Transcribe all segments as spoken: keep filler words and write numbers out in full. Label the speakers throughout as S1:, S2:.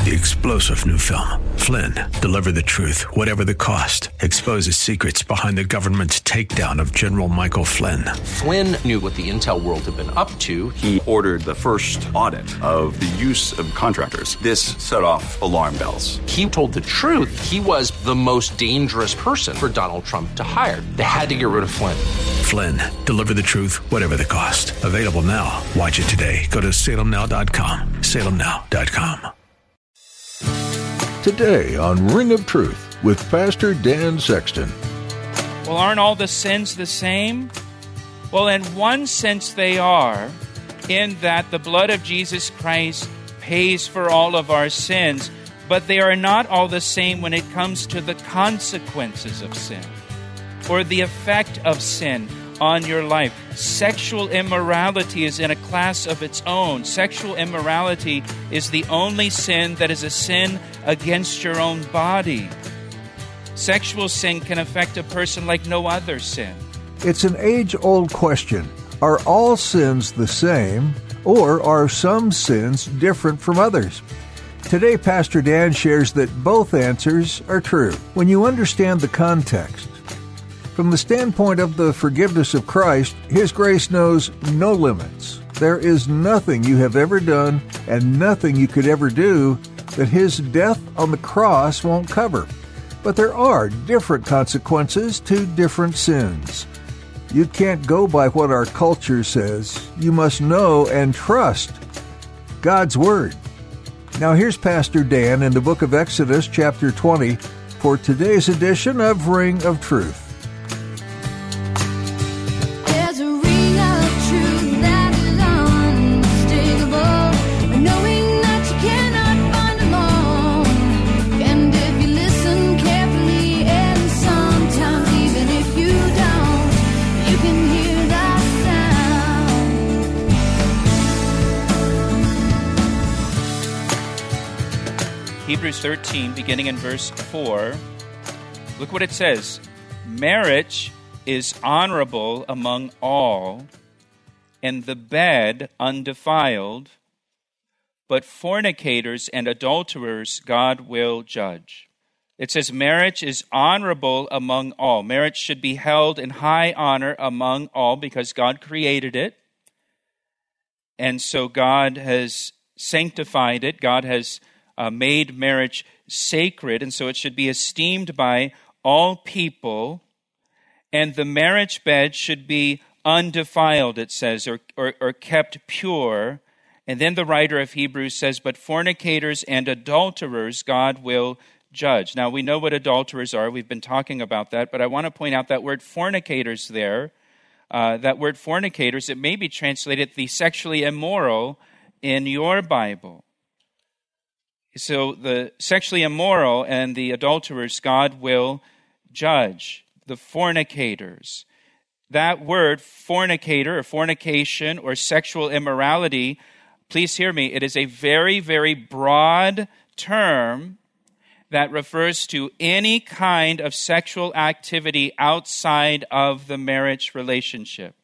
S1: The explosive new film, Flynn, deliver the truth, whatever the cost, exposes secrets behind the government's takedown of General Michael Flynn.
S2: Flynn knew what the intel world had been up to.
S3: He ordered the first audit of the use of contractors. This set off alarm bells.
S2: He told the truth. He was the most dangerous person for Donald Trump to hire. They had to get rid of Flynn.
S1: Flynn, deliver the truth, whatever the cost. Available now. Watch it today. Go to salem now dot com. salem now dot com.
S4: Today on Ring of Truth with Pastor Dan Sexton.
S5: Well, aren't all the sins the same? Well, in one sense they are, in that the blood of Jesus Christ pays for all of our sins, but they are not all the same when it comes to the consequences of sin or the effect of sin on your life. Sexual immorality is in a class of its own. Sexual immorality is the only sin that is a sin against your own body. Sexual sin can affect a person like no other sin.
S6: It's an age-old question. Are all sins the same, or are some sins different from others? Today, Pastor Dan shares that both answers are true. When you understand the context, from the standpoint of the forgiveness of Christ, His grace knows no limits. There is nothing you have ever done and nothing you could ever do that His death on the cross won't cover. But there are different consequences to different sins. You can't go by what our culture says. You must know and trust God's Word. Now here's Pastor Dan in the book of Exodus, chapter twenty, for today's edition of Ring of Truth.
S5: Hebrews thirteen, beginning in verse four, look what it says. Marriage is honorable among all, and the bed undefiled, but fornicators and adulterers God will judge. It says marriage is honorable among all. Marriage should be held in high honor among all because God created it. And so God has sanctified it. God has Uh, made marriage sacred, and so it should be esteemed by all people. And the marriage bed should be undefiled, it says, or, or, or kept pure. And then the writer of Hebrews says, but fornicators and adulterers God will judge. Now, we know what adulterers are. We've been talking about that, but I want to point out that word fornicators there, uh, that word fornicators, it may be translated the sexually immoral in your Bible. So the sexually immoral and the adulterers, God will judge. The fornicators. That word, fornicator or fornication or sexual immorality, please hear me, it is a very, very broad term that refers to any kind of sexual activity outside of the marriage relationship.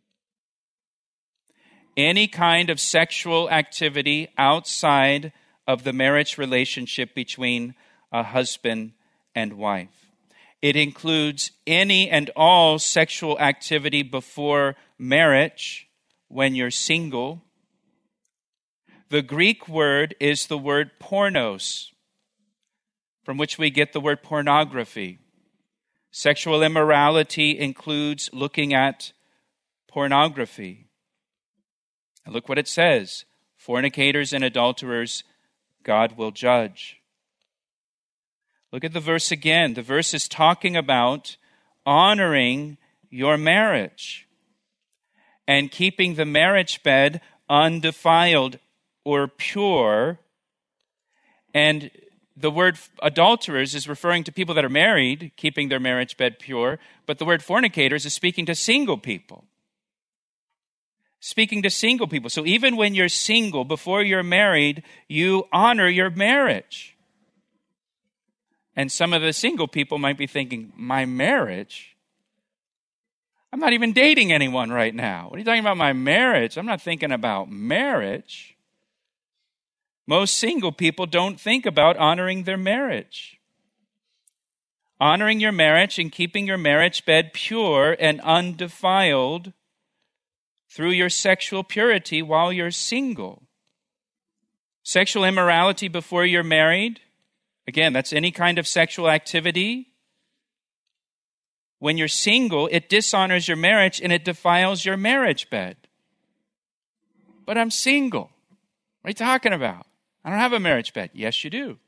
S5: Any kind of sexual activity outside of the marriage relationship between a husband and wife. It includes any and all sexual activity before marriage when you're single. The Greek word is the word pornos, from which we get the word pornography. Sexual immorality includes looking at pornography. And look what it says. Fornicators and adulterers God will judge. Look at the verse again. The verse is talking about honoring your marriage and keeping the marriage bed undefiled or pure. And the word adulterers is referring to people that are married, keeping their marriage bed pure, but the word fornicators is speaking to single people. Speaking to single people. So even when you're single, before you're married, you honor your marriage. And some of the single people might be thinking, my marriage? I'm not even dating anyone right now. What are you talking about, my marriage? I'm not thinking about marriage. Most single people don't think about honoring their marriage. Honoring your marriage and keeping your marriage bed pure and undefiled through your sexual purity while you're single. Sexual immorality before you're married, again, that's any kind of sexual activity. When you're single, it dishonors your marriage and it defiles your marriage bed. But I'm single. What are you talking about? I don't have a marriage bed. Yes, you do.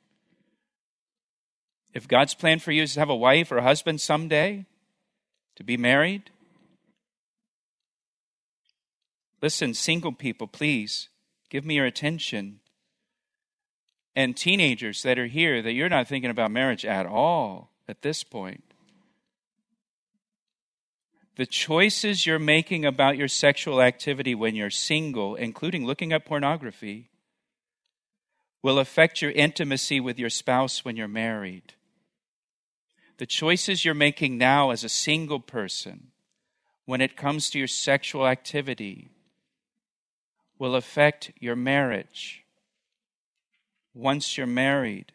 S5: If God's plan for you is to have a wife or a husband someday, to be married, listen, single people, please, give me your attention. And teenagers that are here, that you're not thinking about marriage at all at this point. The choices you're making about your sexual activity when you're single, including looking at pornography, will affect your intimacy with your spouse when you're married. The choices you're making now as a single person, when it comes to your sexual activity, will affect your marriage once you're married.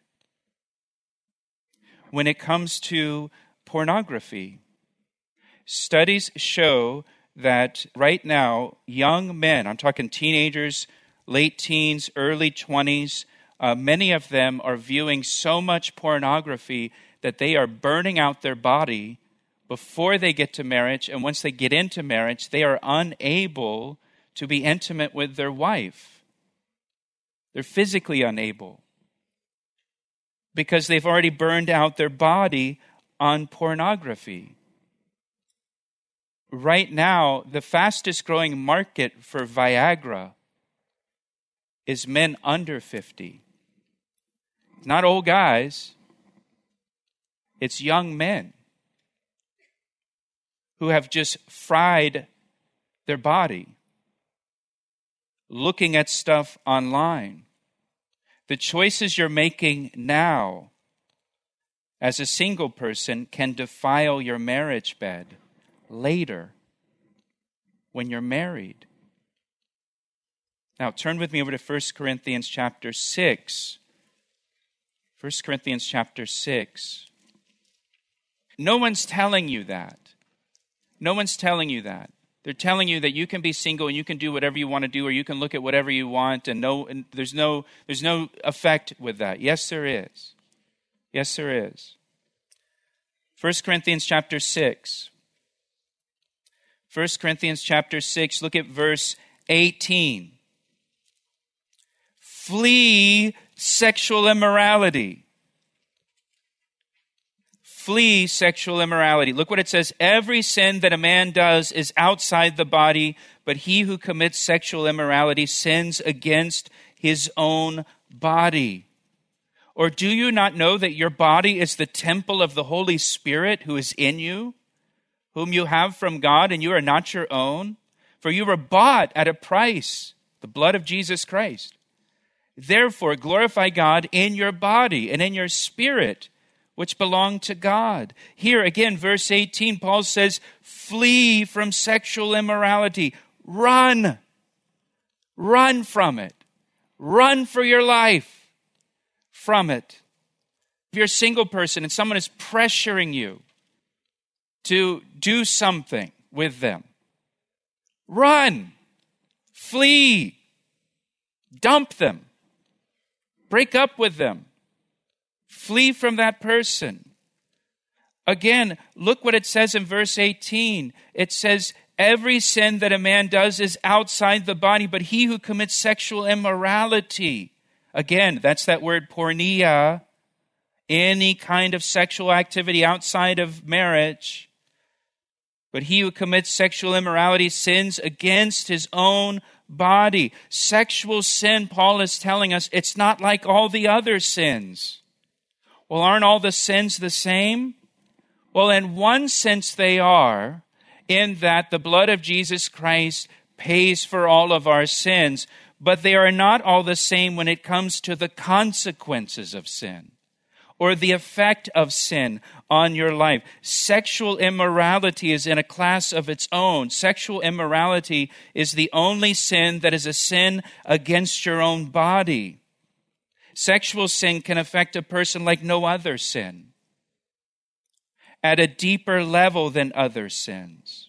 S5: When it comes to pornography, studies show that right now, young men, I'm talking teenagers, late teens, early twenties, uh, many of them are viewing so much pornography that they are burning out their body before they get to marriage, and once they get into marriage, they are unable to be intimate with their wife. They're physically unable because they've already burned out their body on pornography. Right now, the fastest growing market for Viagra is men under fifty. It's not old guys. It's young men who have just fried their body looking at stuff online. The choices you're making now as a single person can defile your marriage bed later when you're married. Now turn with me over to First Corinthians chapter six. First Corinthians chapter six. No one's telling you that. No one's telling you that. They're telling you that you can be single and you can do whatever you want to do, or you can look at whatever you want, and no, and there's no, there's no effect with that. Yes, there is. Yes, there is. First Corinthians chapter six. First Corinthians chapter six, look at verse eighteen. Flee sexual immorality. Flee sexual immorality. Look what it says. Every sin that a man does is outside the body, but he who commits sexual immorality sins against his own body. Or do you not know that your body is the temple of the Holy Spirit who is in you, whom you have from God, and you are not your own? For you were bought at a price, the blood of Jesus Christ. Therefore, glorify God in your body and in your spirit, which belong to God. Here again, verse eighteen, Paul says, flee from sexual immorality. Run. Run from it. Run for your life from it. If you're a single person and someone is pressuring you to do something with them, run. Flee. Dump them. Break up with them. Flee from that person. Again, look what it says in verse eighteen. It says, every sin that a man does is outside the body, but he who commits sexual immorality. Again, that's that word porneia. Any kind of sexual activity outside of marriage. But he who commits sexual immorality sins against his own body. Sexual sin, Paul is telling us, it's not like all the other sins. Well, aren't all the sins the same? Well, in one sense they are, in that the blood of Jesus Christ pays for all of our sins, but they are not all the same when it comes to the consequences of sin or the effect of sin on your life. Sexual immorality is in a class of its own. Sexual immorality is the only sin that is a sin against your own body. Sexual sin can affect a person like no other sin, at a deeper level than other sins.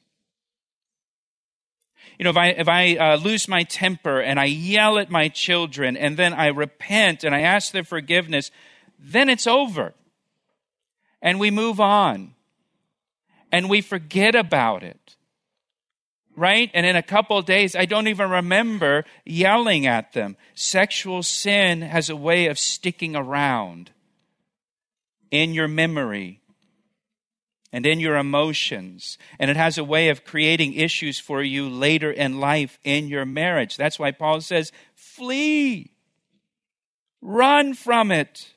S5: You know, if I if I uh, lose my temper and I yell at my children and then I repent and I ask their forgiveness, then it's over. And we move on. And we forget about it. Right? And in a couple of days, I don't even remember yelling at them. Sexual sin has a way of sticking around in your memory and in your emotions. And it has a way of creating issues for you later in life in your marriage. That's why Paul says, flee. Run from it.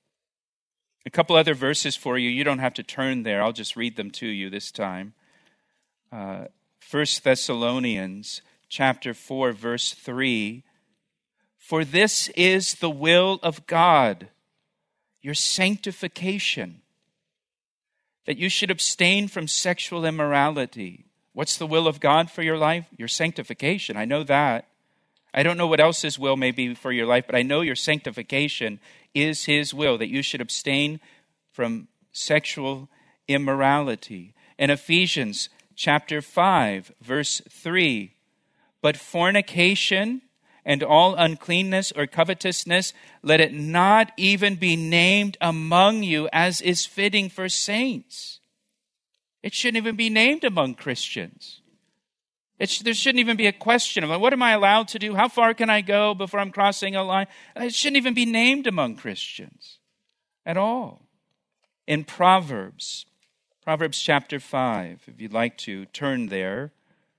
S5: A couple other verses for you. You don't have to turn there. I'll just read them to you this time. Uh, First Thessalonians chapter four, verse three. For this is the will of God, your sanctification, that you should abstain from sexual immorality. What's the will of God for your life? Your sanctification. I know that. I don't know what else His will may be for your life, but I know your sanctification is His will, that you should abstain from sexual immorality. In Ephesians chapter five, verse three, but fornication and all uncleanness or covetousness, let it not even be named among you as is fitting for saints. It shouldn't even be named among Christians. It sh- there shouldn't even be a question of what am I allowed to do? How far can I go before I'm crossing a line? It shouldn't even be named among Christians at all. In Proverbs, Proverbs chapter five, if you'd like to turn there.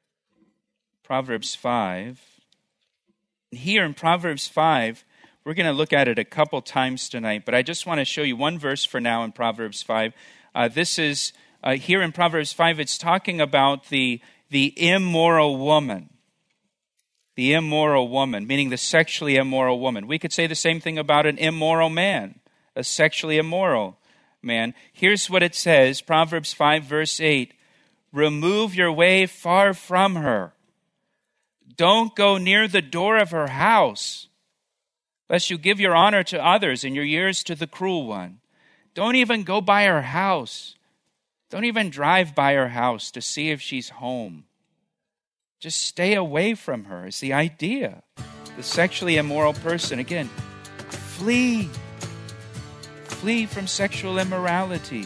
S5: Proverbs five. Here in Proverbs five, we're going to look at it a couple times tonight, but I just want to show you one verse for now in Proverbs five. Uh, this is, uh, here in Proverbs five, it's talking about the The immoral woman. The immoral woman, meaning the sexually immoral woman. We could say the same thing about an immoral man, a sexually immoral man. Here's what it says, Proverbs five, verse eight. Remove your way far from her. Don't go near the door of her house, lest you give your honor to others and your years to the cruel one. Don't even go by her house. Don't even drive by her house to see if she's home. Just stay away from her is the idea. The sexually immoral person, again, flee. Flee from sexual immorality.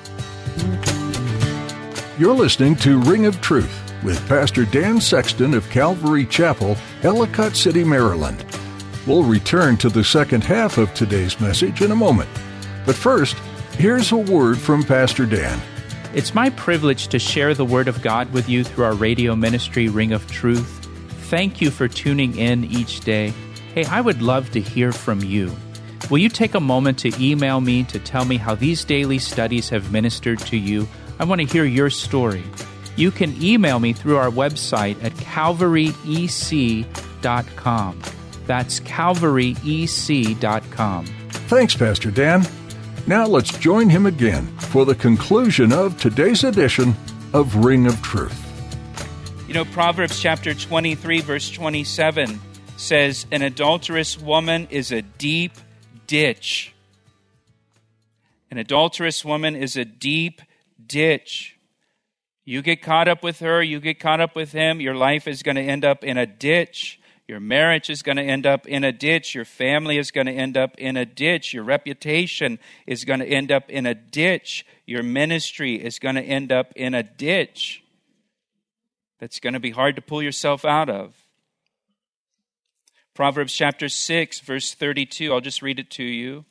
S4: You're listening to Ring of Truth with Pastor Dan Sexton of Calvary Chapel, Ellicott City, Maryland. We'll return to the second half of today's message in a moment. But first, here's a word from Pastor Dan.
S5: It's my privilege to share the Word of God with you through our radio ministry, Ring of Truth. Thank you for tuning in each day. Hey, I would love to hear from you. Will you take a moment to email me to tell me how these daily studies have ministered to you? I want to hear your story. You can email me through our website at calvary e c dot com. That's calvary e c dot com.
S4: Thanks, Pastor Dan. Now let's join him again for the conclusion of today's edition of Ring of Truth.
S5: You know, Proverbs chapter twenty-three, verse twenty-seven says, an adulterous woman is a deep ditch. An adulterous woman is a deep ditch. You get caught up with her, you get caught up with him, your life is going to end up in a ditch. Your marriage is going to end up in a ditch. Your family is going to end up in a ditch. Your reputation is going to end up in a ditch. Your ministry is going to end up in a ditch that's going to be hard to pull yourself out of. Proverbs chapter six, verse thirty-two, I'll just read it to you.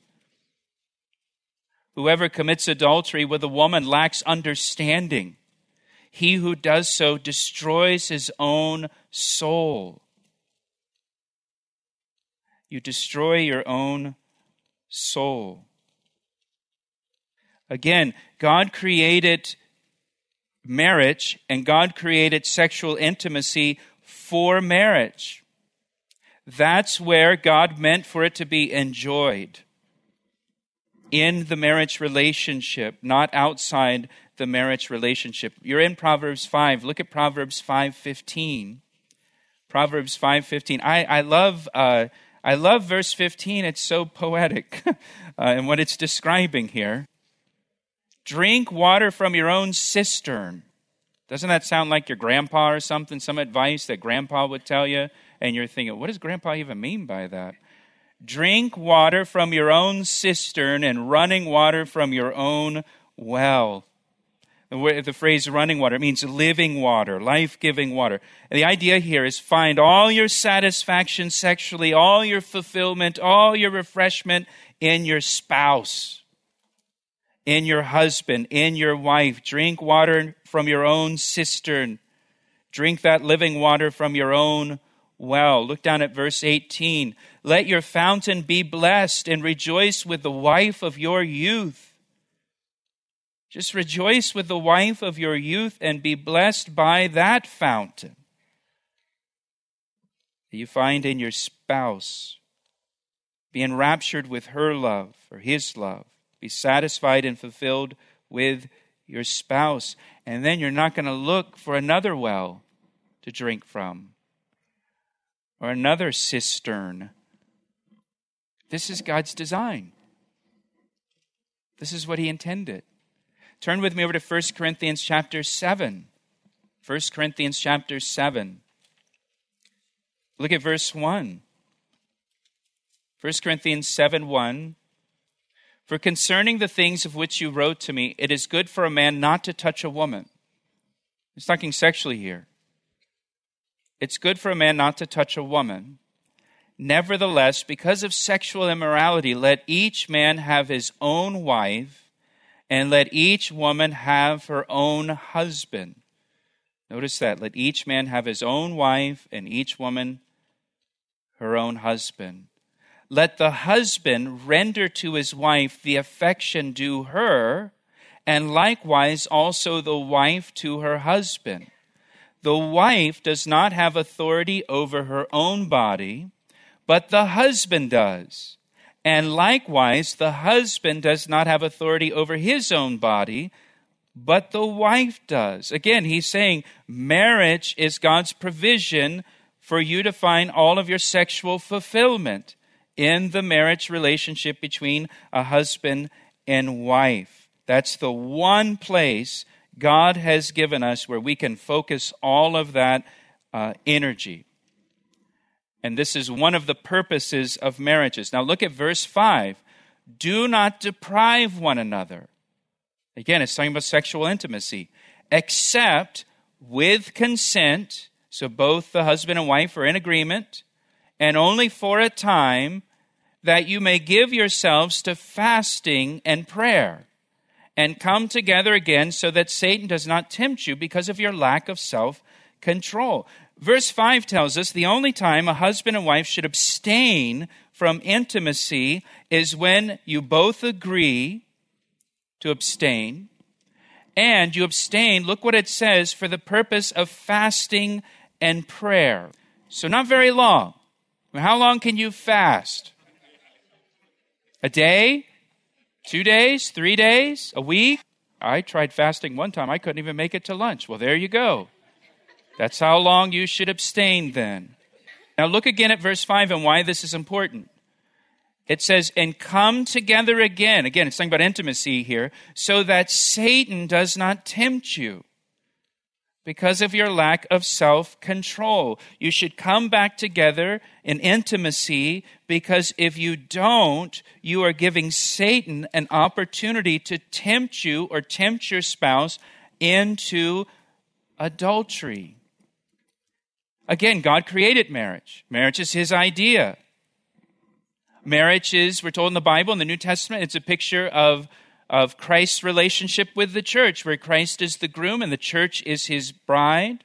S5: Whoever commits adultery with a woman lacks understanding. He who does so destroys his own soul. You destroy your own soul. Again, God created marriage and God created sexual intimacy for marriage. That's where God meant for it to be enjoyed. In the marriage relationship, not outside the marriage relationship. You're in Proverbs five. Look at Proverbs five fifteen. Proverbs five fifteen. I, I love... Uh, I love verse fifteen. It's so poetic uh, in what it's describing here. Drink water from your own cistern. Doesn't that sound like your grandpa or something? Some advice that grandpa would tell you? And you're thinking, what does grandpa even mean by that? Drink water from your own cistern and running water from your own well. The, the phrase running water means living water, life-giving water. And the idea here is find all your satisfaction sexually, all your fulfillment, all your refreshment in your spouse, in your husband, in your wife. Drink water from your own cistern. Drink that living water from your own well. Look down at verse eighteen. Let your fountain be blessed and rejoice with the wife of your youth. Just rejoice with the wife of your youth and be blessed by that fountain that you find in your spouse. Be enraptured with her love or his love. Be satisfied and fulfilled with your spouse. And then you're not going to look for another well to drink from or another cistern. This is God's design. This is what he intended. Turn with me over to First Corinthians chapter seven. First Corinthians chapter seven. Look at verse one. First Corinthians seven one. For concerning the things of which you wrote to me, it is good for a man not to touch a woman. He's talking sexually here. It's good for a man not to touch a woman. Nevertheless, because of sexual immorality, let each man have his own wife, and let each woman have her own husband. Notice that. Let each man have his own wife, and each woman her own husband. Let the husband render to his wife the affection due her, and likewise also the wife to her husband. The wife does not have authority over her own body, but the husband does. And likewise, the husband does not have authority over his own body, but the wife does. Again, he's saying marriage is God's provision for you to find all of your sexual fulfillment in the marriage relationship between a husband and wife. That's the one place God has given us where we can focus all of that uh, energy. And this is one of the purposes of marriages. Now look at verse five. Do not deprive one another. Again, it's talking about sexual intimacy. Except with consent, so both the husband and wife are in agreement, and only for a time, that you may give yourselves to fasting and prayer, and come together again so that Satan does not tempt you because of your lack of self-control. Verse five tells us the only time a husband and wife should abstain from intimacy is when you both agree to abstain. And you abstain, look what it says, for the purpose of fasting and prayer. So not very long. How long can you fast? A day? Two days? Three days? A week? I tried fasting one time. I couldn't even make it to lunch. Well, there you go. That's how long you should abstain then. Now look again at verse five and why this is important. It says, and come together again. Again, it's talking about intimacy here. So that Satan does not tempt you because of your lack of self-control. You should come back together in intimacy because if you don't, you are giving Satan an opportunity to tempt you or tempt your spouse into adultery. Again, God created marriage. Marriage is his idea. Marriage is, we're told in the Bible, in the New Testament, it's a picture of, of Christ's relationship with the church, where Christ is the groom and the church is his bride.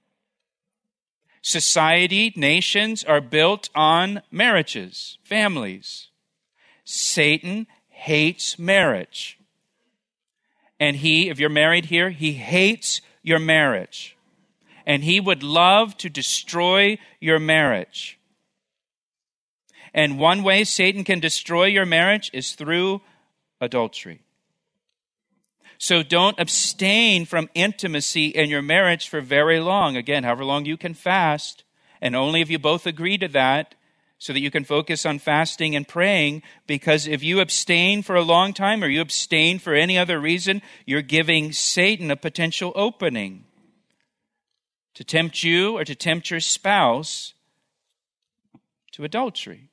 S5: Society, nations are built on marriages, families. Satan hates marriage. And he, if you're married here, he hates your marriage. And he would love to destroy your marriage. And one way Satan can destroy your marriage is through adultery. So don't abstain from intimacy in your marriage for very long. Again, however long you can fast. And only if you both agree to that, so that you can focus on fasting and praying, because if you abstain for a long time or you abstain for any other reason, you're giving Satan a potential opening to tempt you or to tempt your spouse to adultery.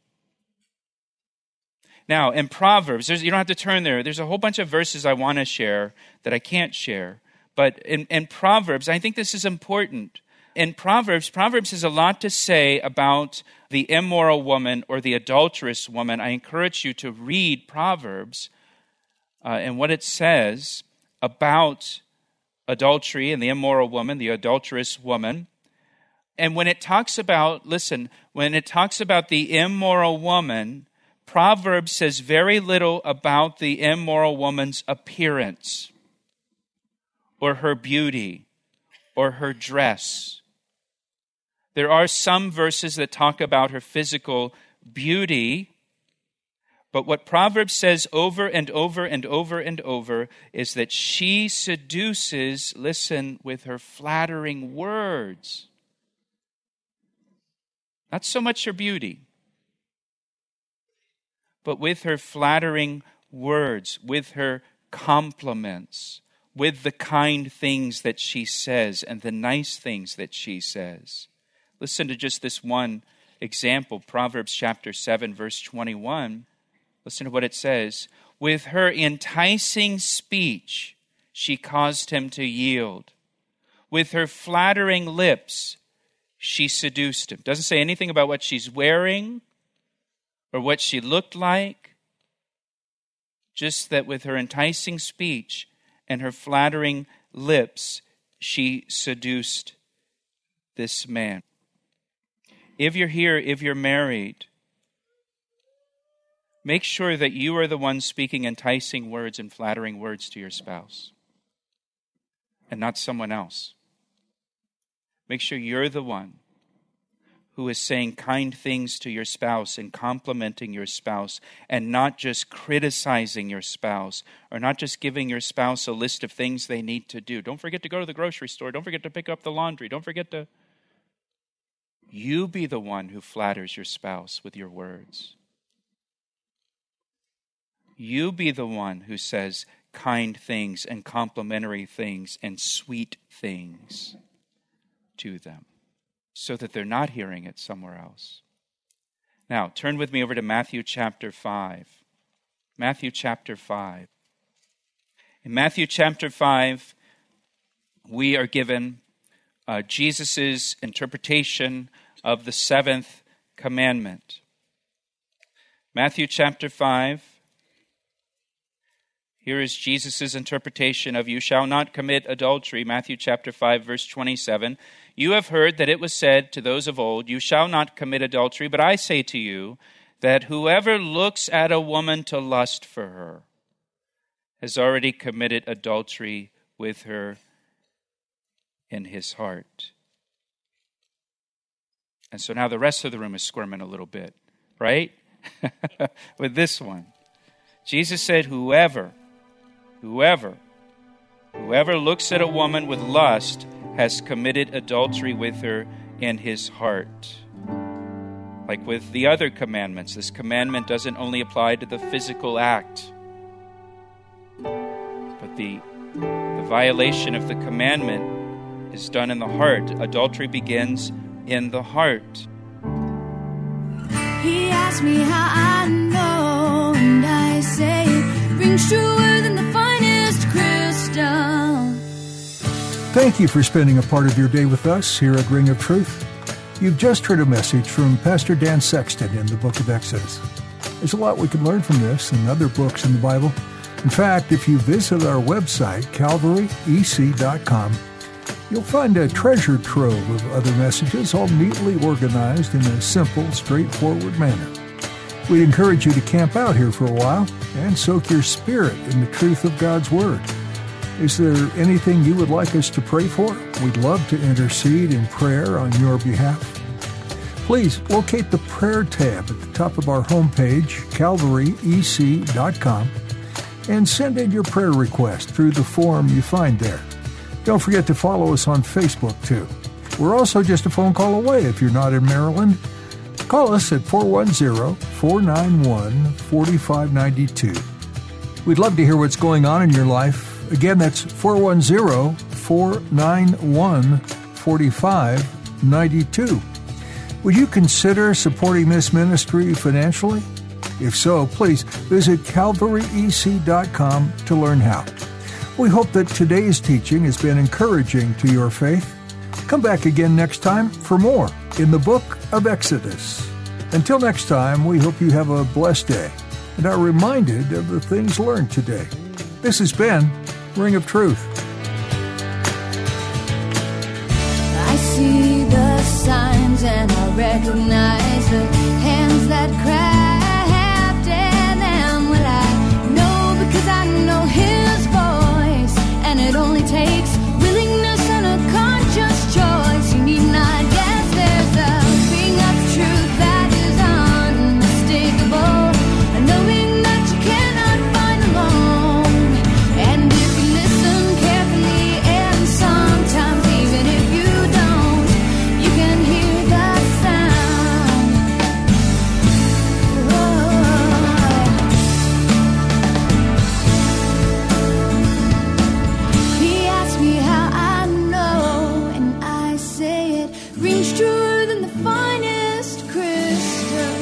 S5: Now, in Proverbs, there's, you don't have to turn there. There's a whole bunch of verses I want to share that I can't share. But in, in Proverbs, I think this is important. In Proverbs, Proverbs has a lot to say about the immoral woman or the adulterous woman. I encourage you to read Proverbs uh, and what it says about adultery and the immoral woman, the adulterous woman. And when it talks about, listen, when it talks about the immoral woman, Proverbs says very little about the immoral woman's appearance or her beauty or her dress. There are some verses that talk about her physical beauty, but what Proverbs says over and over and over and over is that she seduces, listen, with her flattering words. Not so much her beauty, but with her flattering words, with her compliments, with the kind things that she says and the nice things that she says. Listen to just this one example, Proverbs chapter seven, verse twenty-one. Listen to what it says. With her enticing speech, she caused him to yield. With her flattering lips, she seduced him. Doesn't say anything about what she's wearing or what she looked like. Just that with her enticing speech and her flattering lips, she seduced this man. If you're here, if you're married, make sure that you are the one speaking enticing words and flattering words to your spouse and not someone else. Make sure you're the one who is saying kind things to your spouse and complimenting your spouse and not just criticizing your spouse or not just giving your spouse a list of things they need to do. Don't forget to go to the grocery store. Don't forget to pick up the laundry. Don't forget to... You be the one who flatters your spouse with your words. You be the one who says kind things and complimentary things and sweet things to them so that they're not hearing it somewhere else. Now, turn with me over to Matthew chapter five. Matthew chapter five. In Matthew chapter five, we are given uh, Jesus' interpretation of the seventh commandment. Matthew chapter five. Here is Jesus' interpretation of you shall not commit adultery. Matthew chapter five, verse twenty-seven. You have heard that it was said to those of old, you shall not commit adultery. But I say to you that whoever looks at a woman to lust for her has already committed adultery with her in his heart. And so now the rest of the room is squirming a little bit, right? With this one. Jesus said, whoever, whoever, whoever looks at a woman with lust has committed adultery with her in his heart. Like with the other commandments, this commandment doesn't only apply to the physical act, but the, the violation of the commandment is done in the heart. Adultery begins in the heart.
S7: He asked me how I know, and I say it rings truer than the finest crystal.
S6: Thank you for spending a part of your day with us here at Ring of Truth. You've just heard a message from Pastor Dan Sexton in the book of Exodus. There's a lot we can learn from this and other books in the Bible. In fact, if you visit our website, calvary e c dot com, you'll find a treasure trove of other messages, all neatly organized in a simple, straightforward manner. We'd encourage you to camp out here for a while and soak your spirit in the truth of God's Word. Is there anything you would like us to pray for? We'd love to intercede in prayer on your behalf. Please locate the prayer tab at the top of our homepage, calvary e c dot com, and send in your prayer request through the form you find there. Don't forget to follow us on Facebook, too. We're also just a phone call away if you're not in Maryland. Call us at four one zero, four nine one, four five nine two. We'd love to hear what's going on in your life. Again, that's four one zero, four nine one, four five nine two. Would you consider supporting this ministry financially? If so, please visit calvary e c dot com to learn how. We hope that today's teaching has been encouraging to your faith. Come back again next time for more in the book of Exodus. Until next time, we hope you have a blessed day and are reminded of the things learned today. This has been Ring of Truth.
S7: I see the signs and I recognize the hands that crafted them. Well, I know because I know His voice, and it only takes willingness and a conscious choice. You need not guess, there's a ring of truth that is unmistakable, knowing that you cannot find alone. And if you listen carefully, and sometimes even if you don't, you can hear the sound. Oh. He asked me how I know, and I say it rings truer than the finest crystal.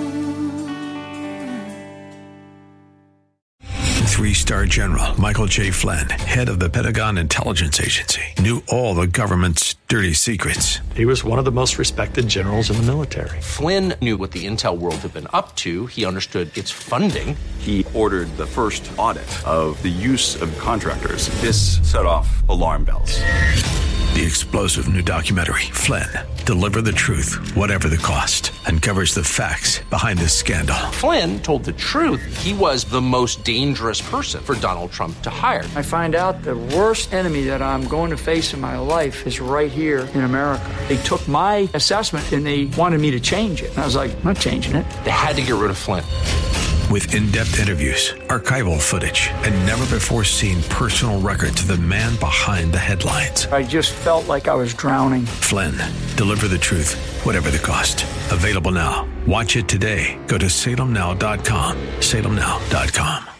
S1: Three-star General Michael J. Flynn, head of the Pentagon Intelligence Agency, knew all the government's dirty secrets.
S8: He was one of the most respected generals in the military.
S2: Flynn knew what the intel world had been up to. He understood its funding.
S3: He ordered the first audit of the use of contractors. This set off alarm bells.
S1: The explosive new documentary, Flynn, Deliver the Truth, Whatever the Cost, uncovers the facts behind this scandal.
S2: Flynn told the truth. He was the most dangerous person for Donald Trump to hire.
S9: I find out the worst enemy that I'm going to face in my life is right here in America. They took my assessment and they wanted me to change it. And I was like, I'm not changing it.
S2: They had to get rid of Flynn.
S1: With in-depth interviews, archival footage, and never-before-seen personal records of the man behind the headlines.
S9: I just felt like I was drowning.
S1: Flynn, Deliver the Truth, Whatever the Cost. Available now. Watch it today. Go to salem now dot com. salem now dot com.